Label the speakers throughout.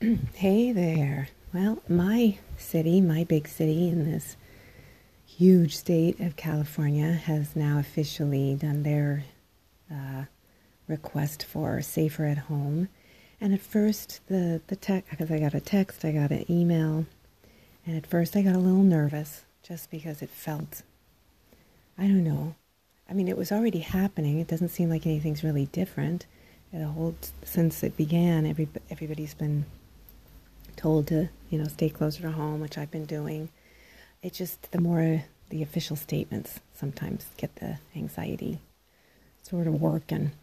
Speaker 1: Hey there. Well, my city, my big city in this huge state of California has now officially done their uh, request for safer at home. And at first, the text, because I got a text, I got an email, and at first I got a little nervous just because it felt, I don't know. I mean, it was already happening. It doesn't seem like anything's really different. Since it began, everybody's been told to, stay closer to home, which I've been doing. It just, the more the official statements sometimes get the anxiety sort of working.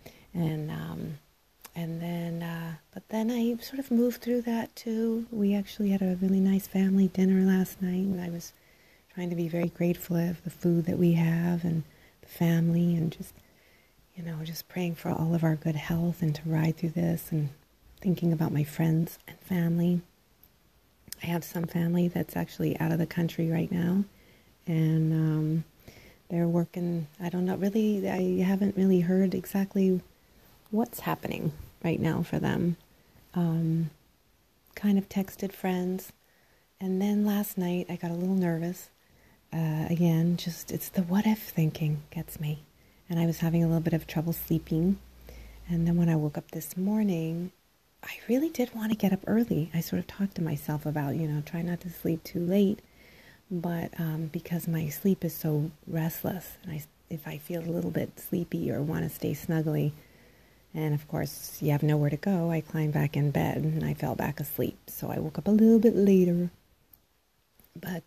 Speaker 1: But then I sort of moved through that too. We actually had a really nice family dinner last night, and I was trying to be very grateful of the food that we have and the family, and just praying for all of our good health and to ride through this, and thinking about my friends and family. I have some family that's actually out of the country right now, and they're working. I don't know, really, I haven't really heard exactly what's happening right now for them. Kind of texted friends, and then last night I got a little nervous. Again, it's the what if thinking gets me, and I was having a little bit of trouble sleeping. And then when I woke up this morning, I really did want to get up early. I sort of talked to myself about, try not to sleep too late. But because my sleep is so restless, and if I feel a little bit sleepy or want to stay snuggly, and of course you have nowhere to go, I climbed back in bed and I fell back asleep. So I woke up a little bit later. But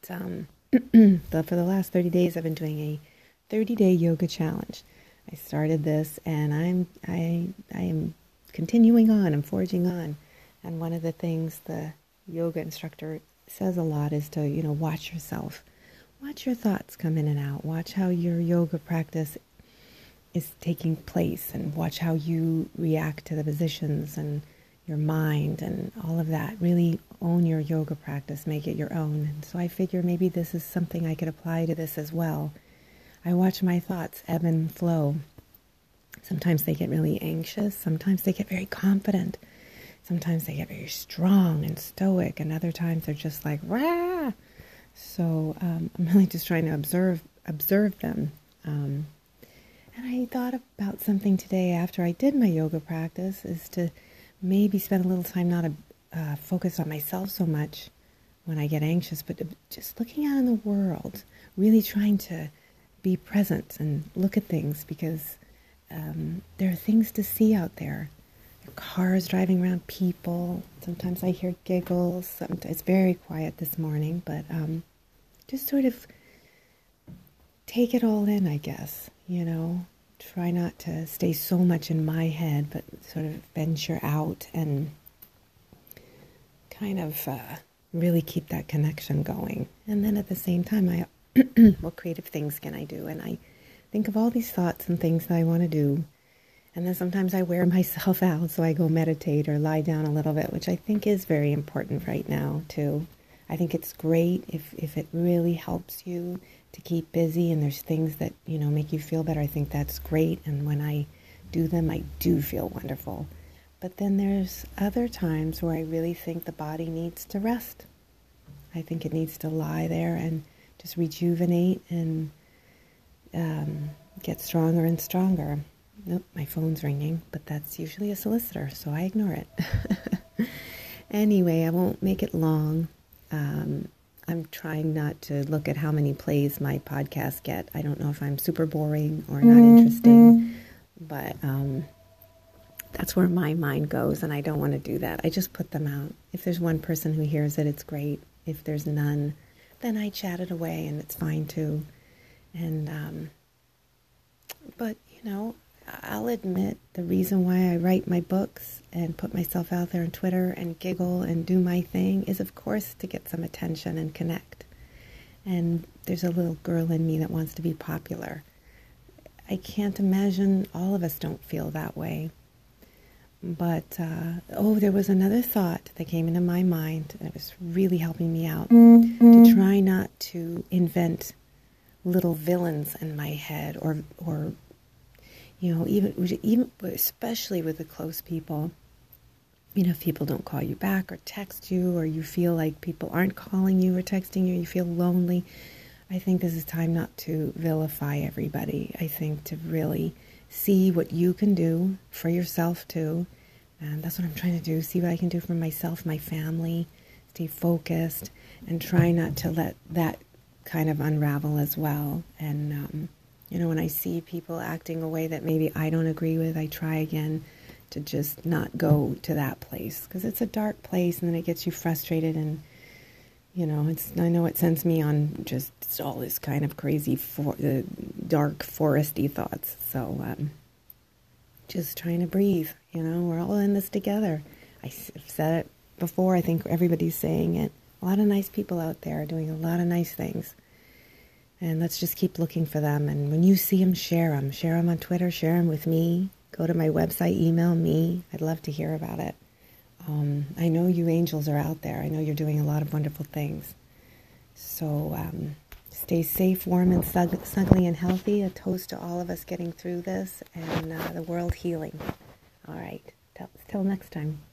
Speaker 1: for the last 30 days, I've been doing a 30-day yoga challenge. I started this, and I am continuing on. I'm forging on. And one of the things the yoga instructor says a lot is to, watch yourself. Watch your thoughts come in and out. Watch how your yoga practice is taking place, and watch how you react to the positions and your mind and all of that. Really own your yoga practice. Make it your own. And so I figure maybe this is something I could apply to this as well. I watch my thoughts ebb and flow. Sometimes they get really anxious. Sometimes they get very confident. Sometimes they get very strong and stoic. And other times they're just like, rah! So I'm really just trying to observe them. And I thought about something today after I did my yoga practice, is to maybe spend a little time not to focus on myself so much when I get anxious, but just looking out in the world, really trying to be present and look at things, because there are things to see out there. There are cars driving around, people. Sometimes I hear giggles. It's very quiet this morning, but just sort of take it all in, I guess, Try not to stay so much in my head, but sort of venture out and kind of really keep that connection going. And then at the same time, what creative things can I do? And I think of all these thoughts and things that I want to do. And then sometimes I wear myself out, so I go meditate or lie down a little bit, which I think is very important right now, too. I think it's great if it really helps you to keep busy, and there's things that, make you feel better. I think that's great. And when I do them, I do feel wonderful. But then there's other times where I really think the body needs to rest. I think it needs to lie there and just rejuvenate and get stronger and stronger. Nope, my phone's ringing, but that's usually a solicitor, so I ignore it. Anyway, I won't make it long. I'm trying not to look at how many plays my podcasts get. I don't know if I'm super boring or not interesting, but that's where my mind goes, and I don't want to do that. I just put them out. If there's one person who hears it, it's great. If there's none, then I chat it away, and it's fine too. And but I'll admit the reason why I write my books and put myself out there on Twitter and giggle and do my thing is, of course, to get some attention and connect. And there's a little girl in me that wants to be popular. I can't imagine all of us don't feel that way. But, there was another thought that came into my mind that was really helping me out, to try not to invent little villains in my head, or even especially with the close people. if people don't call you back or text you, or you feel like people aren't calling you or texting you, you feel lonely, I think this is time not to vilify everybody. I think to really see what you can do for yourself too. And that's what I'm trying to do. See what I can do for myself, my family, stay focused, and try not to let that kind of unravel as well. And, when I see people acting a way that maybe I don't agree with, I try again to just not go to that place, because it's a dark place, and then it gets you frustrated, and I know it sends me on just all this kind of crazy dark foresty thoughts. So just trying to breathe. We're all in this together. I've said it before. I think everybody's saying it. A lot of nice people out there doing a lot of nice things. And let's just keep looking for them. And when you see them, share them. Share them on Twitter. Share them with me. Go to my website. Email me. I'd love to hear about it. I know you angels are out there. I know you're doing a lot of wonderful things. So stay safe, warm, and snuggly and healthy. A toast to all of us getting through this and the world healing. All right. Till next time.